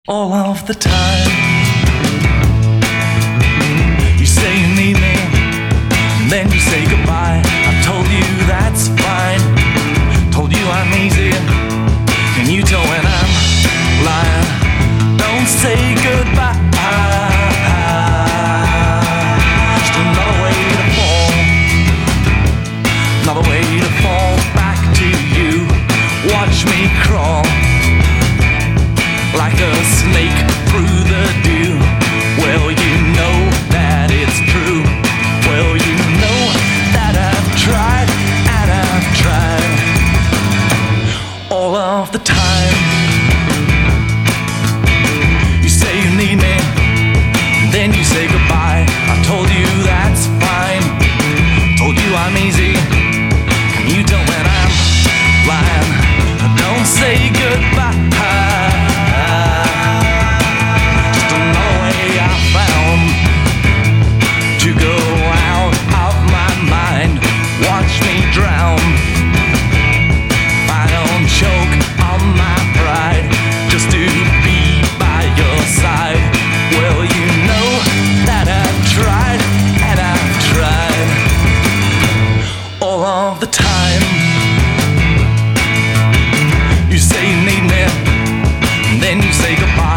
all of the time. You say you need me, and then you say goodbye. I told you that's fine, told you I'm easy, and you tell when I'm lying. Don't say goodbye. Just another way to fall, another way to fall back to you. Watch me crawl like a snake through the dew. Well, you know that it's true. Well, you know that I've tried and I've tried all of the time. You say you need me, then you say goodbye. I told you that's fine, told you I'm easy, and you don't when I'm lying. Don't say goodbye. Drown. I don't choke on my pride just to be by your side. Well, you know that I've tried and I've tried all of the time. You say you need me, and then you say goodbye.